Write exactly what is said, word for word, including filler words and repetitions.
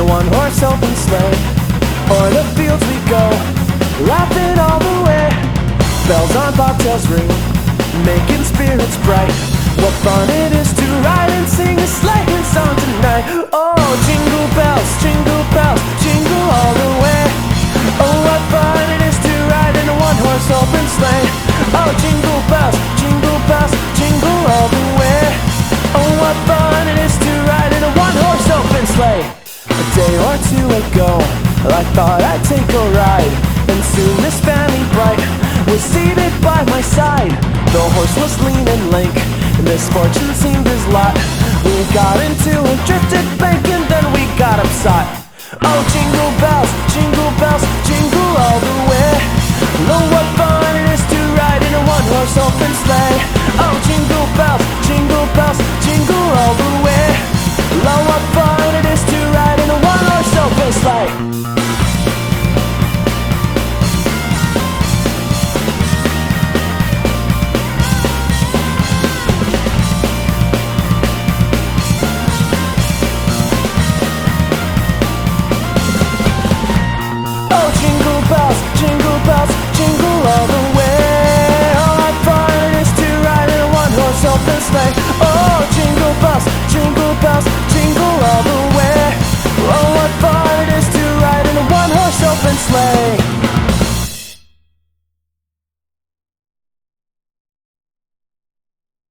one horse open sleigh. O'er the fields we go, laughing all the way. Bells on bobtails ring, making spirits bright. What fun it is to ride and sing a sleighing song tonight. Oh, jingle bells, jingle bells, jingle all the way. Oh, what fun it is to ride in a one-horse open sleigh. Oh, jingle bells, jingle bells, jingle all the way. Oh, what fun it is to ride in a one-horse open sleigh. A day or two ago, I thought I'd take a ride, and soon Miss Fanny Bright was seated by my side. The horse was lean and lank, misfortune seemed his lot. We got into a drifted bank and then we got upsot. Oh, jingle bells, jingle bells,